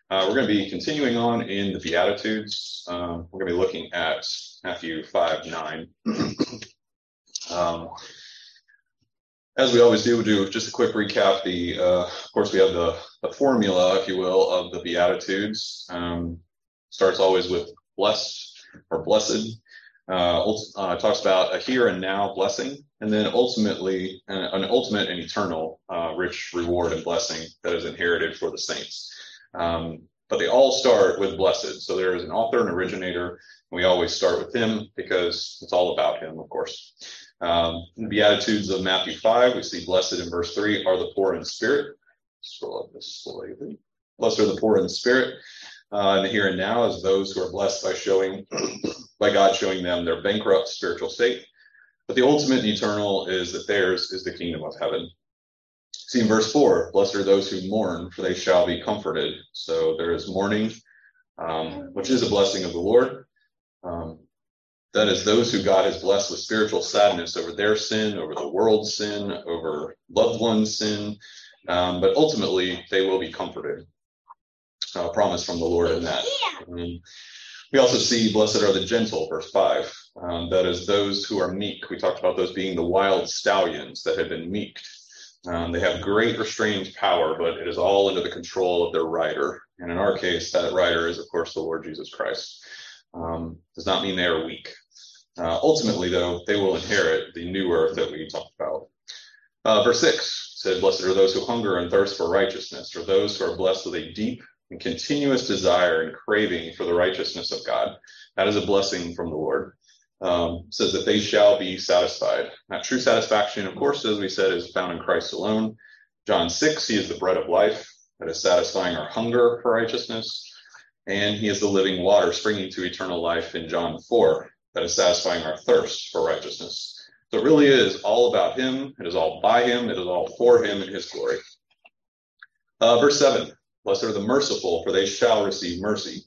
We're going to be continuing on in the Beatitudes. We're going to be looking at Matthew 5:9. As we always do, we'll do just a quick recap. Of course, we have the formula, if you will, of the Beatitudes. Starts always with blessed or blessed. Talks about a here and now blessing, and then ultimately an ultimate and eternal rich reward and blessing that is inherited for the saints. But they all start with blessed. So there is an author and originator, and we always start with him because it's all about him, of course. In the Beatitudes of Matthew 5, we see blessed in verse 3 are the poor in spirit. Scroll up this slightly. Blessed are the poor in spirit. And the here and now is those who are blessed by God showing them their bankrupt spiritual state. But the ultimate and eternal is that theirs is the kingdom of heaven. See in verse 4, blessed are those who mourn, for they shall be comforted. So there is mourning, which is a blessing of the Lord. That is those who God has blessed with spiritual sadness over their sin, over the world's sin, over loved ones' sin. But ultimately, they will be comforted. Promise from the Lord in that. We also see blessed are the gentle, verse 5. That is those who are meek. We talked about those being the wild stallions that have been meeked. They have great restrained power, but it is all under the control of their rider. And in our case, that rider is, of course, the Lord Jesus Christ. Does not mean they are weak. Ultimately, though, they will inherit the new earth that we talked about. Verse 6 said, blessed are those who hunger and thirst for righteousness, or those who are blessed with a deep and continuous desire and craving for the righteousness of God. That is a blessing from the Lord. Says that they shall be satisfied. Now, true satisfaction, of course, as we said, is found in Christ alone. John 6, he is the bread of life that is satisfying our hunger for righteousness. And he is the living water springing to eternal life in John 4 that is satisfying our thirst for righteousness. So it really is all about him. It is all by him. It is all for him and his glory. Verse 7, blessed are the merciful, for they shall receive mercy.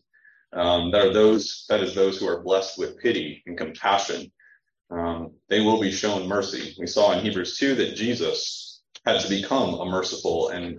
That is those who are blessed with pity and compassion. They will be shown mercy. We saw in Hebrews 2 that Jesus had to become a merciful and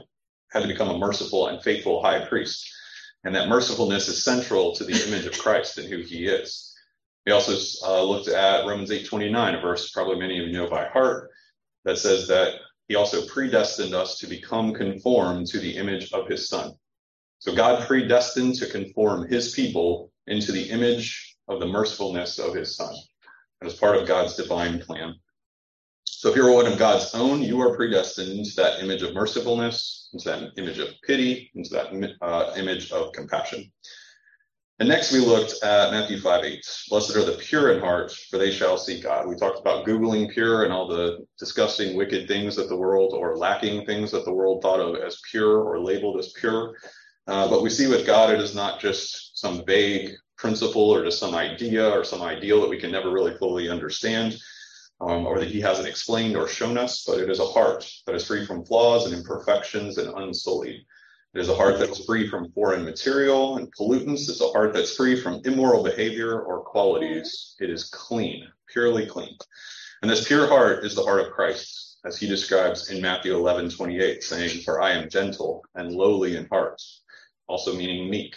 faithful high priest. And that mercifulness is central to the image of Christ and who he is. We also looked at Romans 8:29, a verse probably many of you know by heart, that says that he also predestined us to become conformed to the image of his Son. So God predestined to conform his people into the image of the mercifulness of his Son. That is part of God's divine plan. So if you're one of God's own, you are predestined into that image of mercifulness, into that image of pity, into that image of compassion. And next we looked at Matthew 5:8. Blessed are the pure in heart, for they shall see God. We talked about Googling pure and all the disgusting, wicked things that the world, or lacking things that the world thought of as pure or labeled as pure. But we see with God, it is not just some vague principle or just some idea or some ideal that we can never really fully understand, or that he hasn't explained or shown us, but it is a heart that is free from flaws and imperfections and unsullied. It is a heart that is free from foreign material and pollutants. It's a heart that's free from immoral behavior or qualities. It is clean, purely clean. And this pure heart is the heart of Christ, as he describes in Matthew 11:28, saying, for I am gentle and lowly in heart, also meaning meek.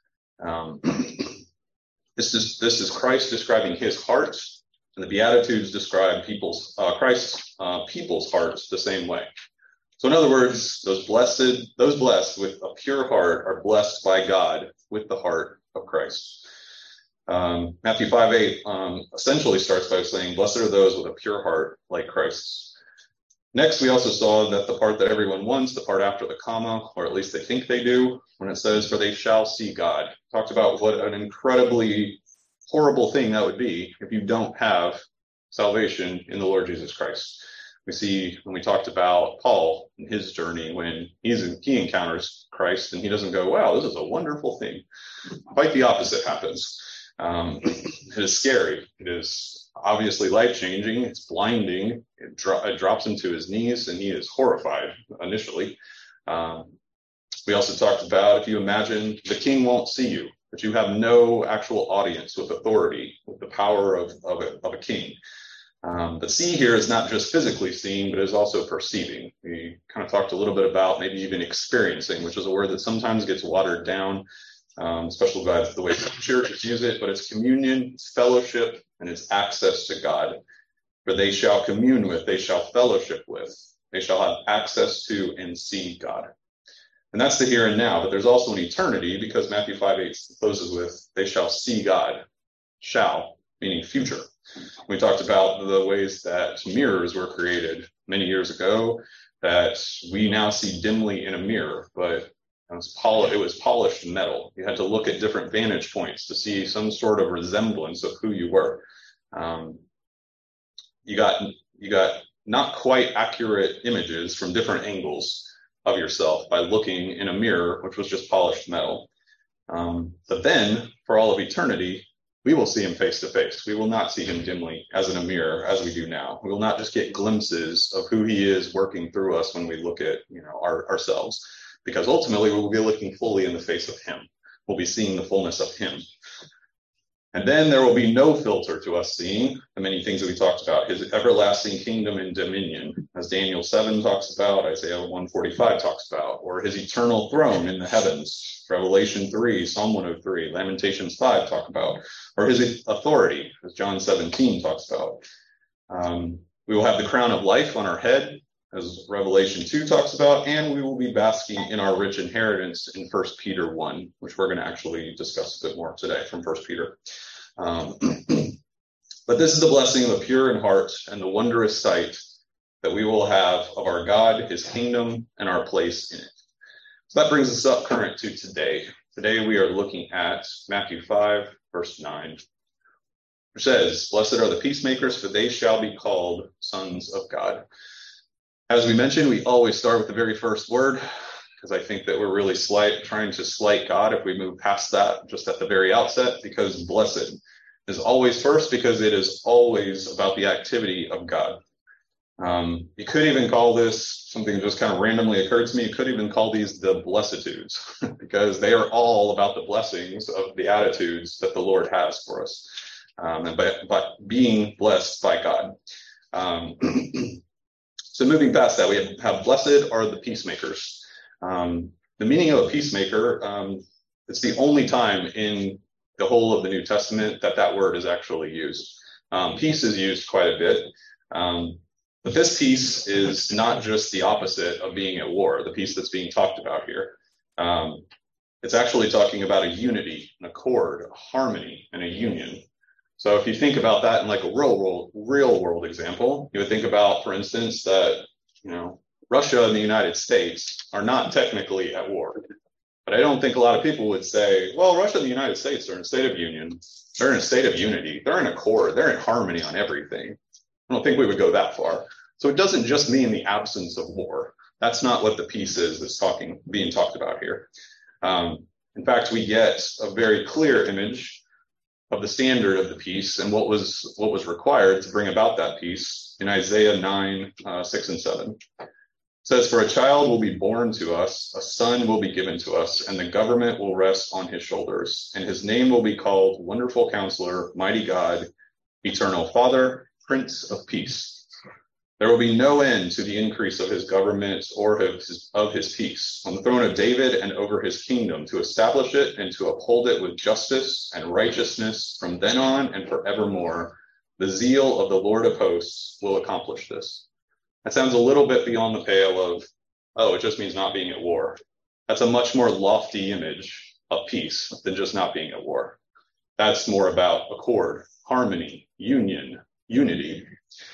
This is Christ describing his heart, and the Beatitudes describe Christ's people's hearts the same way. So in other words, those blessed with a pure heart are blessed by God with the heart of Christ. Matthew 5:8 essentially starts by saying, blessed are those with a pure heart like Christ's. Next, we also saw that the part that everyone wants, the part after the comma, or at least they think they do, when it says, for they shall see God. Talked about what an incredibly horrible thing that would be if you don't have salvation in the Lord Jesus Christ. We see when we talked about Paul and his journey, when he encounters Christ and he doesn't go, wow, this is a wonderful thing. Quite the opposite happens. It is scary. It is obviously life-changing. It's blinding. It drops him to his knees and he is horrified initially. We also talked about, if you imagine the king won't see you, but you have no actual audience with authority, with the power of a king. But see here is not just physically seeing, but is also perceiving. We kind of talked a little bit about maybe even experiencing, which is a word that sometimes gets watered down, especially by the way churches use it, but it's communion, it's fellowship, and it's access to God. For they shall commune with, they shall fellowship with, they shall have access to and see God. And that's the here and now, but there's also an eternity, because Matthew 5:8 closes with, they shall see God. Shall, meaning future. We talked about the ways that mirrors were created many years ago, that we now see dimly in a mirror, but it was polished metal. You had to look at different vantage points to see some sort of resemblance of who you were. You got not quite accurate images from different angles of yourself by looking in a mirror, which was just polished metal. But then, for all of eternity, we will see him face to face. We will not see him dimly as in a mirror, as we do now. We will not just get glimpses of who he is working through us when we look at, ourselves, because ultimately we will be looking fully in the face of him. We'll be seeing the fullness of him. And then there will be no filter to us seeing the many things that we talked about, his everlasting kingdom and dominion, as Daniel 7 talks about, Isaiah 145 talks about, or his eternal throne in the heavens, Revelation 3, Psalm 103, Lamentations 5 talk about, or his authority, as John 17 talks about. We will have the crown of life on our head, as Revelation 2 talks about, and we will be basking in our rich inheritance in 1 Peter 1, which we're going to actually discuss a bit more today from 1 Peter. But this is the blessing of the pure in heart and the wondrous sight that we will have of our God, his kingdom, and our place in it. So that brings us up current to today. Today we are looking at Matthew 5, verse 9, which says, "Blessed are the peacemakers, for they shall be called sons of God." As we mentioned, we always start with the very first word, because I think that we're really trying to slight God if we move past that just at the very outset, because blessed is always first, because it is always about the activity of God. You could even call this, something just kind of randomly occurred to me, you could even call these the blessitudes, because they are all about the blessings of the attitudes that the Lord has for us, and by being blessed by God. So moving past that, we have blessed are the peacemakers. The meaning of a peacemaker, it's the only time in the whole of the New Testament that word is actually used. Peace is used quite a bit. But this peace is not just the opposite of being at war, the peace that's being talked about here. It's actually talking about a unity, an accord, a harmony, and a union. So if you think about that in like a real world example, you would think about, for instance, that, Russia and the United States are not technically at war. But I don't think a lot of people would say, well, Russia and the United States are in a state of union. They're in a state of unity. They're in accord. They're in harmony on everything. I don't think we would go that far. So it doesn't just mean the absence of war. That's not what the peace is that's being talked about here. In fact, we get a very clear image of the standard of the peace and what was required to bring about that peace in Isaiah 9, 6 and 7. It says, "For a child will be born to us, a son will be given to us, and the government will rest on his shoulders. And his name will be called Wonderful Counselor, Mighty God, Eternal Father, Prince of Peace. There will be no end to the increase of his government or of his peace on the throne of David and over his kingdom, to establish it and to uphold it with justice and righteousness from then on and forevermore. The zeal of the Lord of hosts will accomplish this." That sounds a little bit beyond the pale of, it just means not being at war. That's a much more lofty image of peace than just not being at war. That's more about accord, harmony, union, unity.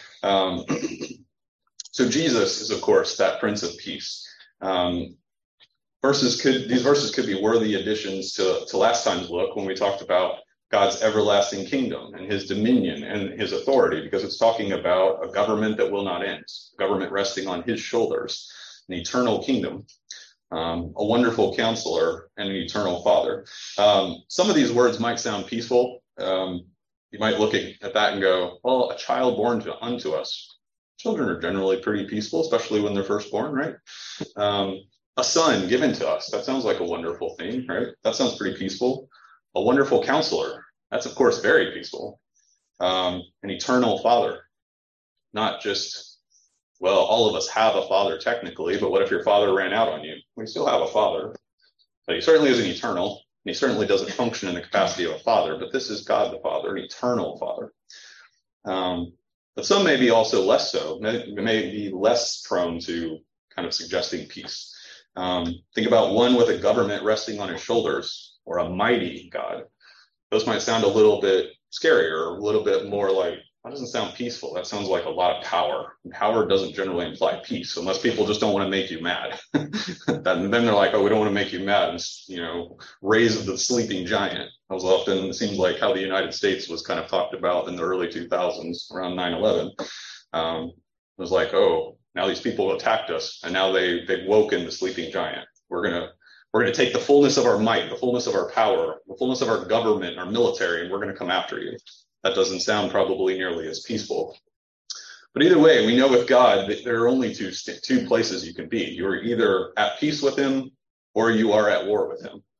So Jesus is, of course, that Prince of Peace. These verses could be worthy additions to last time's look when we talked about God's everlasting kingdom and his dominion and his authority, because it's talking about a government that will not end, government resting on his shoulders, an eternal kingdom, a wonderful counselor, and an eternal father. Some of these words might sound peaceful. You might look at that and go, well, a child born unto us. Children are generally pretty peaceful, especially when they're first born, right? A son given to us. That sounds like a wonderful thing, right? That sounds pretty peaceful. A wonderful counselor. That's, of course, very peaceful. An eternal father. not just, well, all of us have a father technically, but what if your father ran out on you? We still have a father, but he certainly isn't eternal, and he certainly doesn't function in the capacity of a father, but this is God the Father, an eternal Father. But some may be also less so, may be less prone to kind of suggesting peace. Think about one with a government resting on his shoulders, or a mighty God. Those might sound a little bit scarier, a little bit more like, that doesn't sound peaceful. That sounds like a lot of power. And power doesn't generally imply peace, unless people just don't want to make you mad. Then they're like, oh, we don't want to make you mad. And, raise the sleeping giant. That was often, it seems like, how the United States was kind of talked about in the early 2000s, around 9/11. It was like, oh, now these people attacked us, and now they've woken the sleeping giant. We're gonna take the fullness of our might, the fullness of our power, the fullness of our government, our military, and we're gonna come after you. That doesn't sound probably nearly as peaceful. But either way, we know with God that there are only two places you can be. You are either at peace with him, or you are at war with him.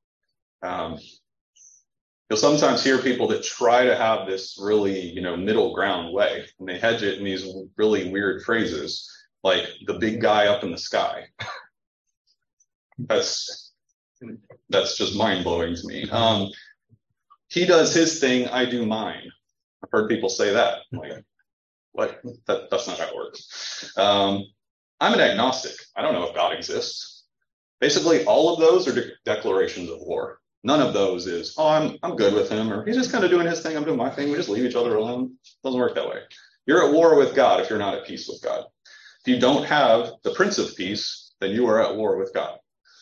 You'll sometimes hear people that try to have this really, middle ground way, and they hedge it in these really weird phrases, like the big guy up in the sky. That's just mind-blowing to me. He does his thing, I do mine. I've heard people say that. I'm like, what? That's not how it works. I'm an agnostic. I don't know if God exists. Basically, all of those are declarations of war. None of those is, oh, I'm good with him, or he's just kind of doing his thing, I'm doing my thing. We just leave each other alone. It doesn't work that way. You're at war with God if you're not at peace with God. If you don't have the Prince of Peace, then you are at war with God.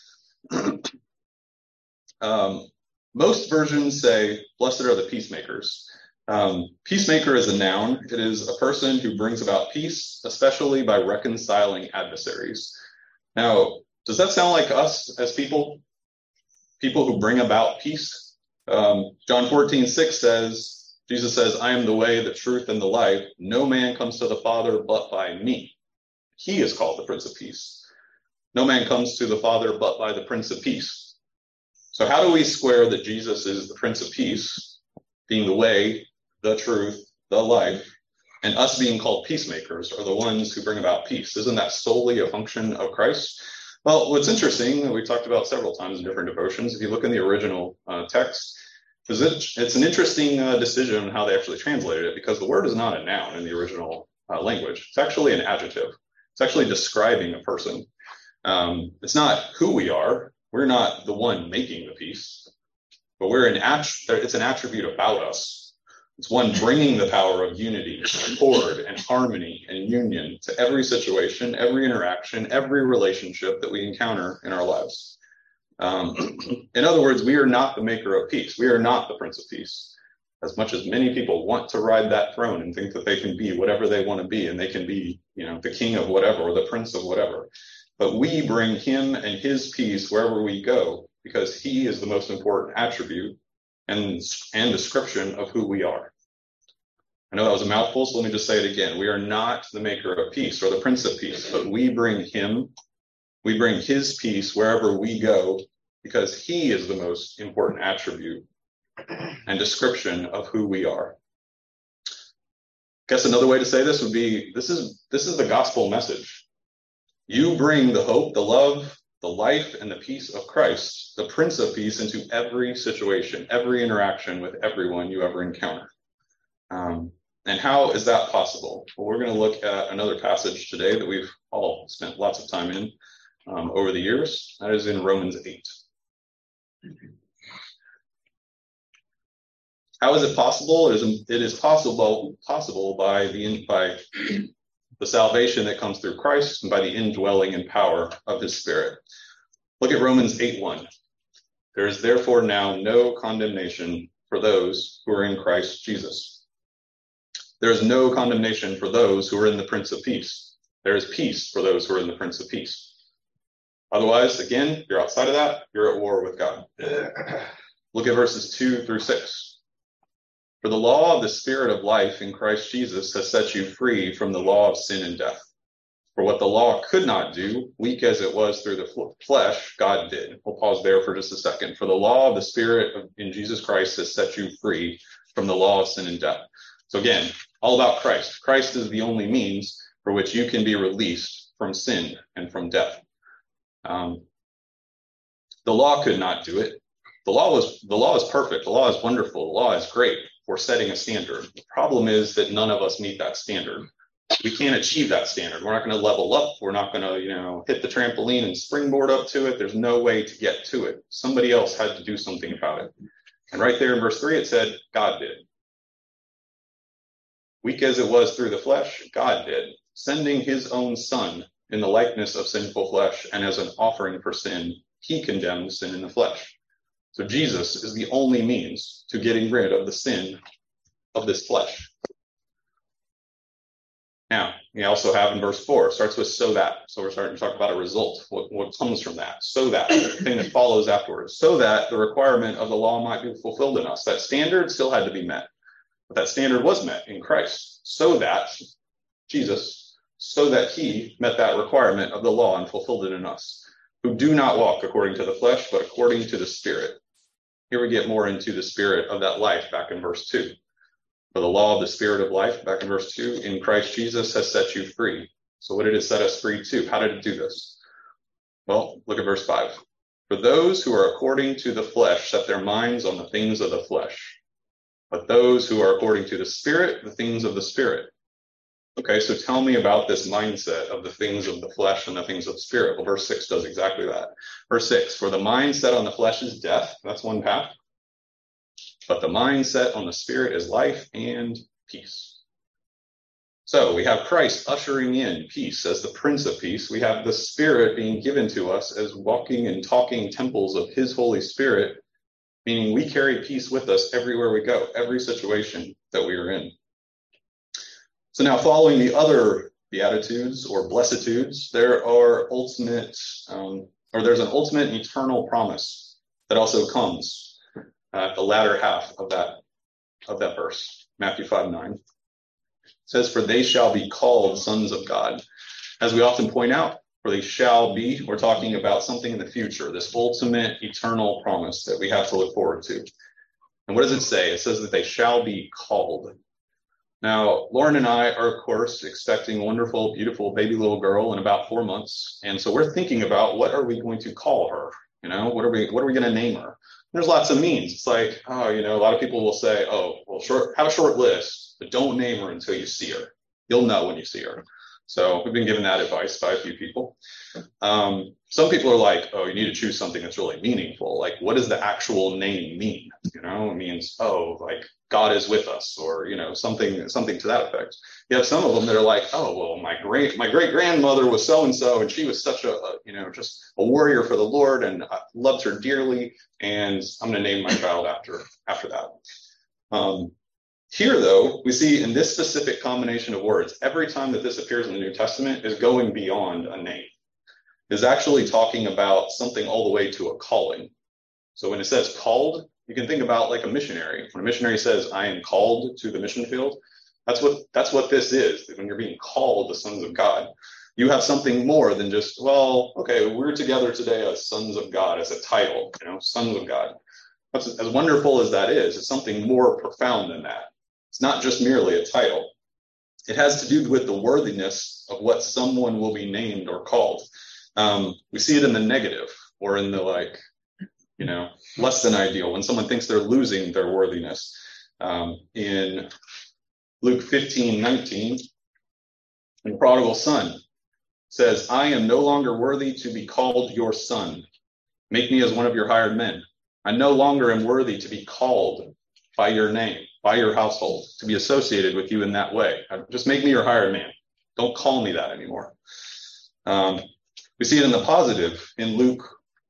Most versions say, blessed are the peacemakers. Peacemaker is a noun. It is a person who brings about peace, especially by reconciling adversaries. Now, does that sound like us as people? People who bring about peace? John 14:6 says, Jesus says, I am the way, the truth, and the life. No man comes to the Father but by me. He is called the Prince of Peace. No man comes to the Father but by the Prince of Peace. So how do we square that Jesus is the Prince of Peace, being the way, the truth, the life, and us being called peacemakers are the ones who bring about peace? Isn't that solely a function of Christ? Well, what's interesting, we talked about several times in different devotions, if you look in the original text, it's an interesting decision on how they actually translated it, because the word is not a noun in the original language. It's actually an adjective. It's actually describing a person. It's not who we are. We're not the one making the peace, but it's an attribute about us. It's one bringing the power of unity, accord, and harmony and union to every situation, every interaction, every relationship that we encounter in our lives. In other words, we are not the maker of peace. We are not the Prince of Peace. As much as many people want to ride that throne and think that they can be whatever they want to be, and they can be, the king of whatever or the prince of whatever. But we bring him and his peace wherever we go, because he is the most important attribute and description of who we are. I know that was a mouthful, so let me just say it again. We are not the maker of peace or the Prince of Peace, but we bring his peace wherever we go, because he is the most important attribute and description of who we are. I guess another way to say this would be, this is the gospel message. You bring the hope, the love, the life, and the peace of Christ, the Prince of Peace, into every situation, every interaction with everyone you ever encounter. And how is that possible? Well, we're going to look at another passage today that we've all spent lots of time in over the years. That is in Romans 8. How is it possible? It is possible by the salvation that comes through Christ and by the indwelling and power of his Spirit. Look at Romans 8:1. There is therefore now no condemnation for those who are in Christ Jesus. There is no condemnation for those who are in the Prince of Peace. There is peace for those who are in the Prince of Peace. Otherwise, again, if you're outside of that, you're at war with God. Look at verses 2-6. For the law of the Spirit of life in Christ Jesus has set you free from the law of sin and death. For what the law could not do, weak as it was through the flesh, God did. We'll pause there for just a second. For the law of the Spirit in Jesus Christ has set you free from the law of sin and death. So again, All about Christ. Christ is the only means for which you can be released from sin and from death. The law could not do it. The law is perfect. The law is wonderful. The law is great for setting a standard. The problem is that none of us meet that standard. We can't achieve that standard. We're not going to level up. We're not going to, hit the trampoline and springboard up to it. There's no way to get to it. Somebody else had to do something about it. And right there in verse 3, it said, God did. Weak as it was through the flesh, God did, sending his own son in the likeness of sinful flesh, and as an offering for sin, he condemned sin in the flesh. So Jesus is the only means to getting rid of the sin of this flesh. Now, we also have in verse 4, it starts with so that. So we're starting to talk about a result, what comes from that. So that, the thing that follows afterwards. So that the requirement of the law might be fulfilled in us. That standard still had to be met. But that standard was met in Christ. So that Jesus, so that he met that requirement of the law and fulfilled it in us, who do not walk according to the flesh, but according to the Spirit. Here we get more into the spirit of that life back in verse 2. For the law of the Spirit of life, back in verse 2, in Christ Jesus has set you free. So what did it set us free to? How did it do this? Well, look at verse 5. For those who are according to the flesh set their minds on the things of the flesh, but those who are according to the Spirit, the things of the Spirit. Okay, so tell me about this mindset of the things of the flesh and the things of the Spirit. Well, verse 6 does exactly that. Verse 6, for the mind set on the flesh is death. That's one path. But the mind set on the Spirit is life and peace. So we have Christ ushering in peace as the Prince of Peace. We have the Spirit being given to us as walking and talking temples of his Holy Spirit, meaning we carry peace with us everywhere we go, every situation that we are in. So now following the other Beatitudes or Blessitudes, there's an ultimate eternal promise that also comes at the latter half of that verse, Matthew 5:9. It says, for they shall be called sons of God. As we often point out, for they shall be, we're talking about something in the future, this ultimate eternal promise that we have to look forward to. And what does it say? It says that they shall be called. Now, Lauren and I are, of course, expecting a wonderful, beautiful baby little girl in about 4 months. And so we're thinking about what are we going to call her? What are we going to name her? There's lots of means. It's like, a lot of people will say, have a short list, but don't name her until you see her. You'll know when you see her. So we've been given that advice by a few people. Some people are like, you need to choose something that's really meaningful. Like, what does the actual name mean? It means, like God is with us, or, something to that effect. You have some of them that are like, my great grandmother was so-and-so, and she was such just a warrior for the Lord, and I loved her dearly, and I'm going to name my child after that. Here, though, we see in this specific combination of words, every time that this appears in the New Testament is going beyond a name. It's actually talking about something all the way to a calling. So when it says called, you can think about like a missionary. When a missionary says, I am called to the mission field, that's what this is. When you're being called the sons of God, you have something more than just, we're together today as sons of God, as a title, sons of God. As wonderful as that is, it's something more profound than that. It's not just merely a title. It has to do with the worthiness of what someone will be named or called. We see it in the negative, or in the less than ideal, when someone thinks they're losing their worthiness. In Luke 15:19, the prodigal son says, I am no longer worthy to be called your son. Make me as one of your hired men. I no longer am worthy to be called by your name, by your household, to be associated with you in that way. Just make me your hired man. Don't call me that anymore. We see it in the positive in Luke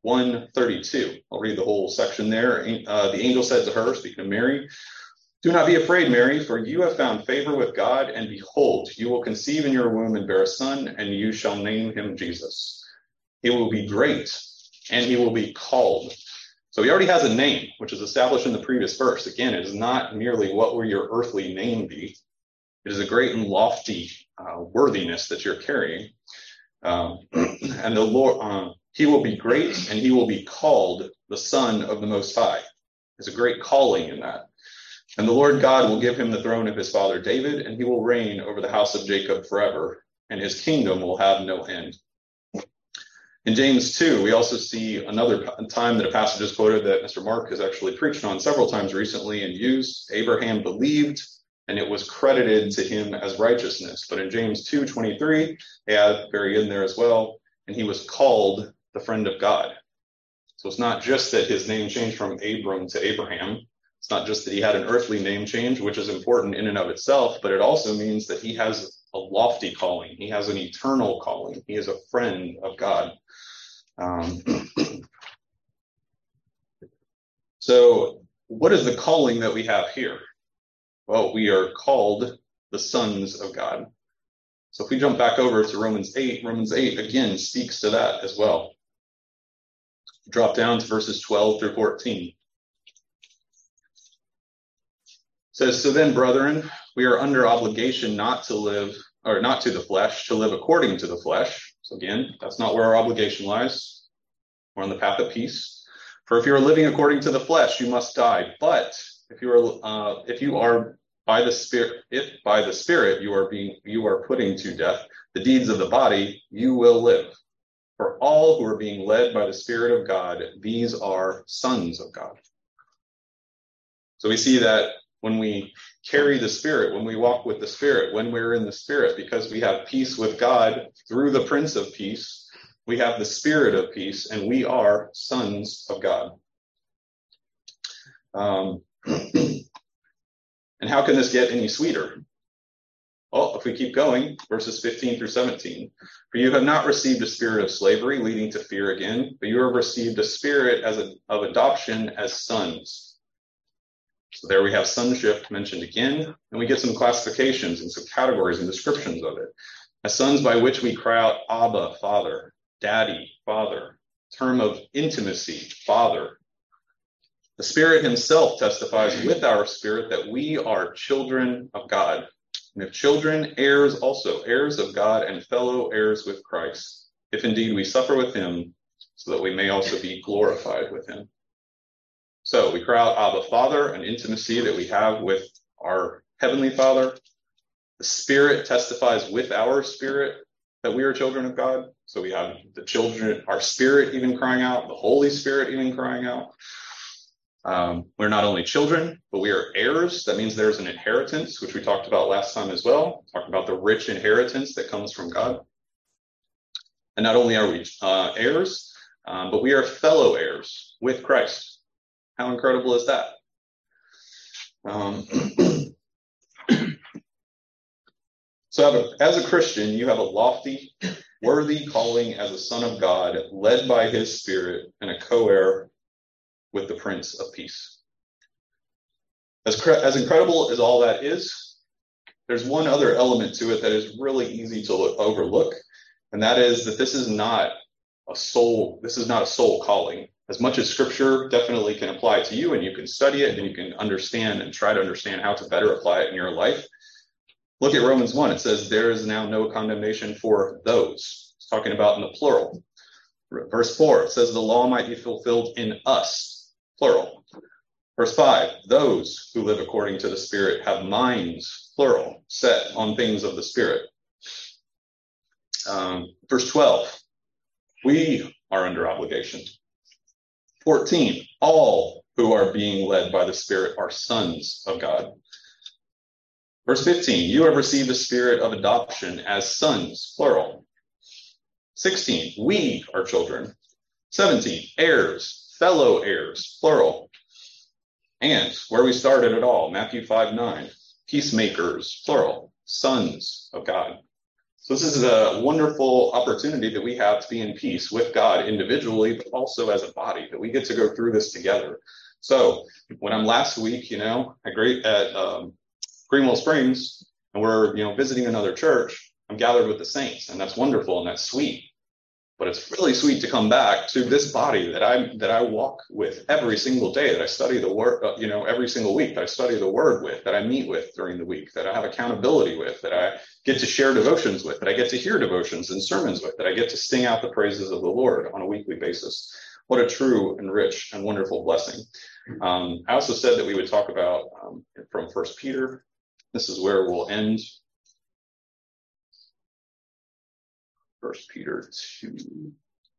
1:32. I'll read the whole section there. The angel said to her, speaking of Mary, do not be afraid, Mary, for you have found favor with God, and behold, you will conceive in your womb and bear a son, and you shall name him Jesus. He will be great, and he will be called. So he already has a name, which is established in the previous verse. Again, it is not merely what will your earthly name be. It is a great and lofty worthiness that you're carrying. And the Lord, he will be great, and he will be called the Son of the Most High. There's a great calling in that. And the Lord God will give him the throne of his father David, and he will reign over the house of Jacob forever, and his kingdom will have no end. In James 2, we also see another time that a passage is quoted that Mr. Mark has actually preached on several times recently and used. Abraham believed, and it was credited to him as righteousness. But in James 2:23, they add very in there as well, and he was called the friend of God. So it's not just that his name changed from Abram to Abraham. It's not just that he had an earthly name change, which is important in and of itself, but it also means that he has a lofty calling. He has an eternal calling. He is a friend of God. So what is the calling that we have here? Well, we are called the sons of God. So if we jump back over to Romans 8 again speaks to that as well. Drop down to verses 12 through 14. It says, so then, brethren, we are under obligation not to the flesh, to live according to the flesh. So again, that's not where our obligation lies. We're on the path of peace. For if you are living according to the flesh, you must die. But if you are by the Spirit, if by the Spirit you are putting to death the deeds of the body, you will live. For all who are being led by the Spirit of God, these are sons of God. So we see that when we carry the Spirit, when we walk with the Spirit, when we're in the Spirit, because we have peace with God through the Prince of Peace, we have the Spirit of peace, and we are sons of God. And how can this get any sweeter? Well, if we keep going, verses 15 through 17. For you have not received a spirit of slavery leading to fear again, but you have received a spirit of adoption as sons. So there we have sonship mentioned again, and we get some classifications and some categories and descriptions of it. As sons by which we cry out, Abba, Father, Daddy, Father, term of intimacy, Father. The Spirit himself testifies with our spirit that we are children of God. And if children, heirs also, heirs of God and fellow heirs with Christ, if indeed we suffer with him, so that we may also be glorified with him. So we cry out, Abba, Father, an intimacy that we have with our Heavenly Father. The Spirit testifies with our spirit that we are children of God. So we have the children, our spirit even crying out, the Holy Spirit even crying out. We're not only children, but we are heirs. That means there's an inheritance, which we talked about last time as well. Talking about the rich inheritance that comes from God. And not only are we heirs, but we are fellow heirs with Christ. How incredible is that? So as a Christian, you have a lofty, worthy calling as a son of God, led by his Spirit and a co-heir with the Prince of Peace. As incredible as all that is, there's one other element to it that is really easy to overlook, and that is that this is not a soul calling. As much as Scripture definitely can apply to you, and you can study it, and you can understand and try to understand how to better apply it in your life. Look at Romans 1. It says, there is now no condemnation for those. It's talking about in the plural. Verse 4, it says the law might be fulfilled in us, plural. Verse 5, those who live according to the Spirit have minds, plural, set on things of the Spirit. Verse 12, we are under obligation. 14, all who are being led by the Spirit are sons of God. Verse 15, you have received the spirit of adoption as sons, plural. 16, we are children. 17, heirs, fellow heirs, plural. And where we started it all, Matthew 5:9, peacemakers, plural, sons of God. So this is a wonderful opportunity that we have to be in peace with God individually, but also as a body, that we get to go through this together. So when I'm last week, at Greenwell Springs, and we're, visiting another church, I'm gathered with the saints, and that's wonderful and that's sweet. But it's really sweet to come back to this body that I walk with every single day, that I study the word, every single week, that I study the word with, that I meet with during the week, that I have accountability with, that I get to share devotions with, that I get to hear devotions and sermons with, that I get to sing out the praises of the Lord on a weekly basis. What a true and rich and wonderful blessing. I also said that we would talk about from 1 Peter. This is where we'll end. 1 Peter 2.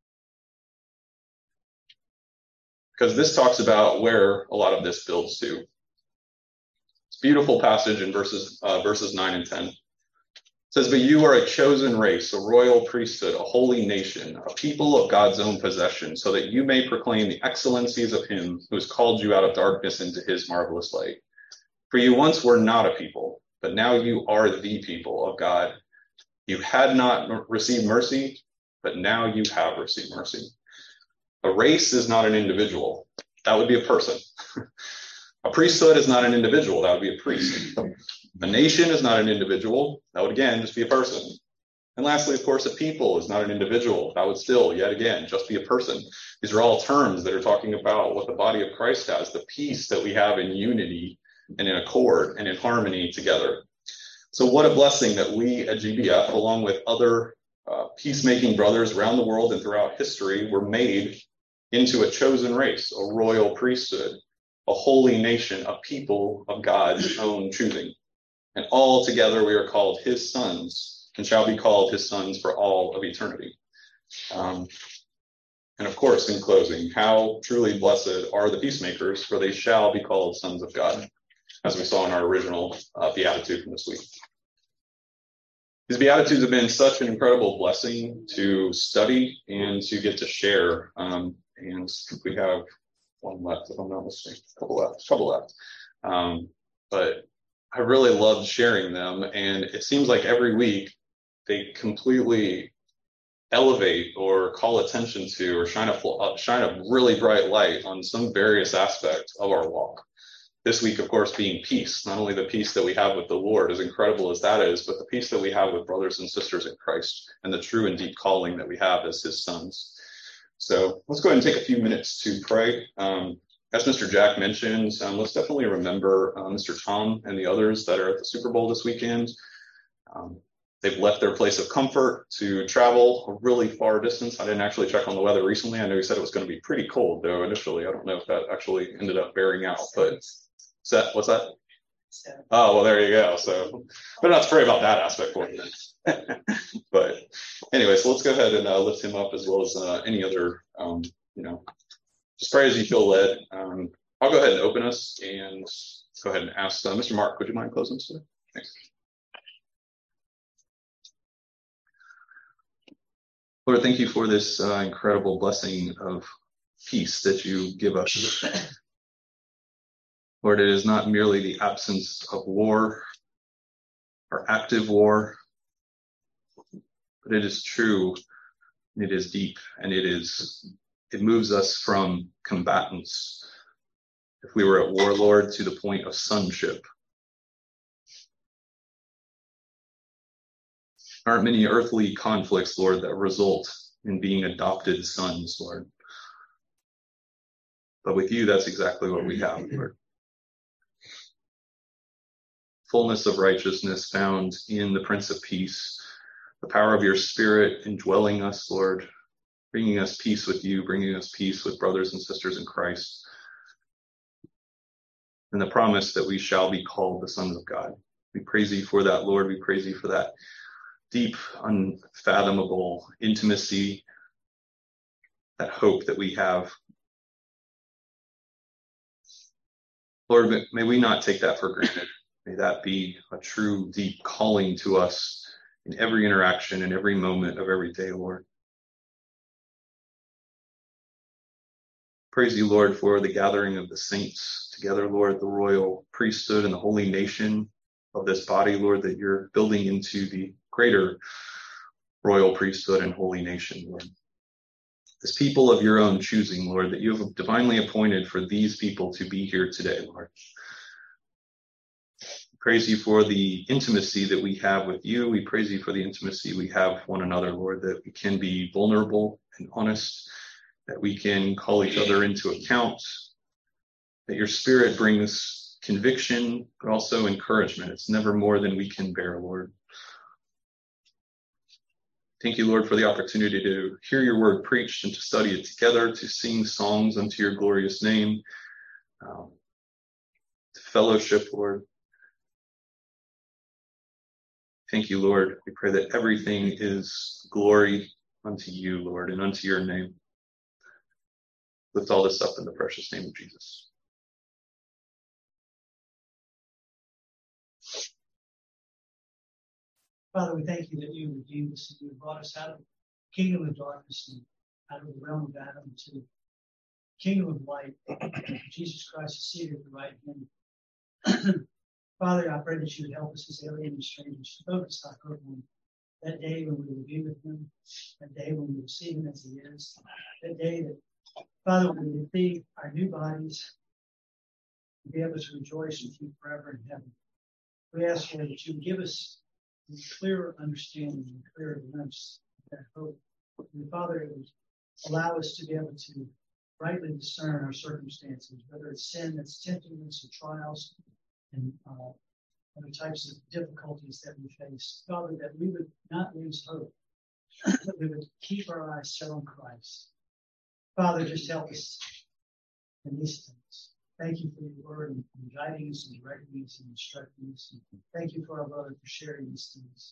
Because this talks about where a lot of this builds to. It's a beautiful passage in verses 9 and 10. It says, "But you are a chosen race, a royal priesthood, a holy nation, a people of God's own possession, so that you may proclaim the excellencies of him who has called you out of darkness into his marvelous light. For you once were not a people, but now you are the people of God. You had not received mercy, but now you have received mercy." A race is not an individual. That would be a person. A priesthood is not an individual. That would be a priest. A nation is not an individual. That would, again, just be a person. And lastly, of course, a people is not an individual. That would still, yet again, just be a person. These are all terms that are talking about what the body of Christ has, the peace that we have in unity and in accord and in harmony together. So what a blessing that we at GBF, along with other peacemaking brothers around the world and throughout history, were made into a chosen race, a royal priesthood, a holy nation, a people of God's own choosing. And all together we are called his sons and shall be called his sons for all of eternity. And of course, in closing, how truly blessed are the peacemakers, for they shall be called sons of God, as we saw in our original Beatitude from this week. These Beatitudes have been such an incredible blessing to study and to get to share. And we have one left, if I'm not mistaken, a couple left. But I really loved sharing them. And it seems like every week they completely elevate or call attention to or shine a really bright light on some various aspect of our walk. This week, of course, being peace, not only the peace that we have with the Lord, as incredible as that is, but the peace that we have with brothers and sisters in Christ and the true and deep calling that we have as his sons. So let's go ahead and take a few minutes to pray. As Mr. Jack mentioned, let's definitely remember Mr. Tom and the others that are at the Super Bowl this weekend. They've left their place of comfort to travel a really far distance. I didn't actually check on the weather recently. I know he said it was going to be pretty cold, though, initially. I don't know if that actually ended up bearing out. But what's that? Oh, well, there you go. So better not to pray about that aspect for you. But anyway, so let's go ahead and lift him up as well as any other, just pray as you feel led. I'll go ahead and open us and go ahead and ask Mr. Mark, would you mind closing us today? Thanks. Lord, thank you for this incredible blessing of peace that you give us. Lord, it is not merely the absence of war or active war, but it is true, it is deep, and it moves us from combatants, if we were at war, Lord, to the point of sonship. There aren't many earthly conflicts, Lord, that result in being adopted sons, Lord. But with you, that's exactly what we have, Lord. Fullness of righteousness found in the Prince of Peace, the power of your Spirit indwelling us, Lord, bringing us peace with you, bringing us peace with brothers and sisters in Christ, and the promise that we shall be called the sons of God. We praise you for that, Lord. We praise you for that deep, unfathomable intimacy, that hope that we have. Lord, may we not take that for granted. May that be a true, deep calling to us in every interaction, in every moment of every day, Lord. Praise you, Lord, for the gathering of the saints together, Lord, the royal priesthood and the holy nation of this body, Lord, that you're building into the greater royal priesthood and holy nation, Lord. This people of your own choosing, Lord, that you have divinely appointed for these people to be here today, Lord. Praise you for the intimacy that we have with you. We praise you for the intimacy we have with one another, Lord, that we can be vulnerable and honest, that we can call each other into account, that your Spirit brings conviction, but also encouragement. It's never more than we can bear, Lord. Thank you, Lord, for the opportunity to hear your word preached and to study it together, to sing songs unto your glorious name, to fellowship, Lord. Thank you, Lord. We pray that everything is glory unto you, Lord, and unto your name. Lift all this up in the precious name of Jesus. Father, we thank you that you redeemed us and you brought us out of the kingdom of darkness and out of the realm of Adam to the kingdom of light. Jesus Christ is seated at the right hand. Father, I pray that you would help us as alien and strangers to focus our hope on that day when we will be with him, that day when we will see him as he is, that day that, Father, when we see our new bodies, we'll be able to rejoice with you forever in heaven. We ask, Lord, that you would give us a clearer understanding and clearer glimpse of that hope. And Father, it would allow us to be able to rightly discern our circumstances, whether it's sin that's tempting us or trials and other types of difficulties that we face. Father, that we would not lose hope, that we would keep our eyes set on Christ. Father, just help us in these things. Thank you for your word and guiding us and directing us and instructing us. And thank you for our brother for sharing these things.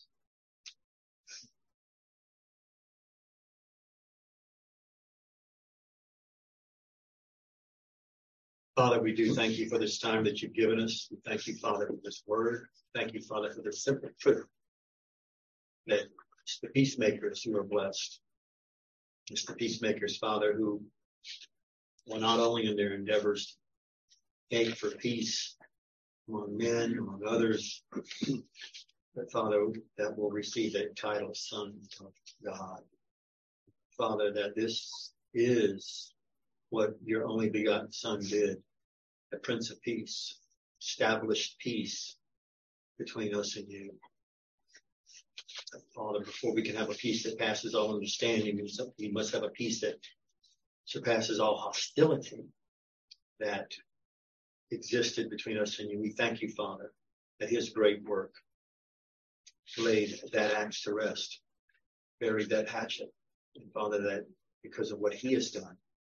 Father, we do thank you for this time that you've given us. We thank you, Father, for this word. Thank you, Father, for the simple truth that it's the peacemakers who are blessed. It's the peacemakers, Father, who will not only in their endeavors ache for peace among men, among others, but, Father, that will receive that title, Son of God. Father, that this is what your only begotten Son did, the Prince of Peace, established peace between us and you. Father, before we can have a peace that passes all understanding, we must have a peace that surpasses all hostility that existed between us and you. We thank you, Father, that his great work laid that axe to rest, buried that hatchet. And Father, that because of what he has done,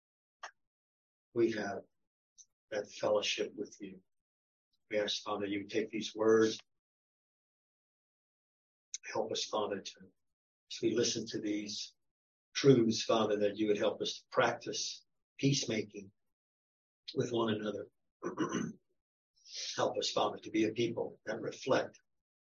we have that fellowship with you. We ask, Father, you take these words, help us, Father, as we listen to these truths, Father, that you would help us to practice peacemaking with one another. Help us, Father, to be a people that reflect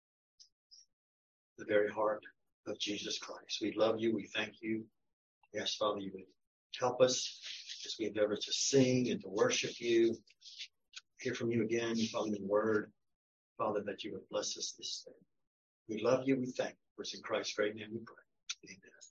the very heart of Jesus Christ. We love you. We thank you. We ask, Father, you would help us as we endeavor to sing and to worship you, hear from you again, Father, in the word. Father, that you would bless us this day. We love you. We thank you. For it's in Christ's great name we pray. Amen.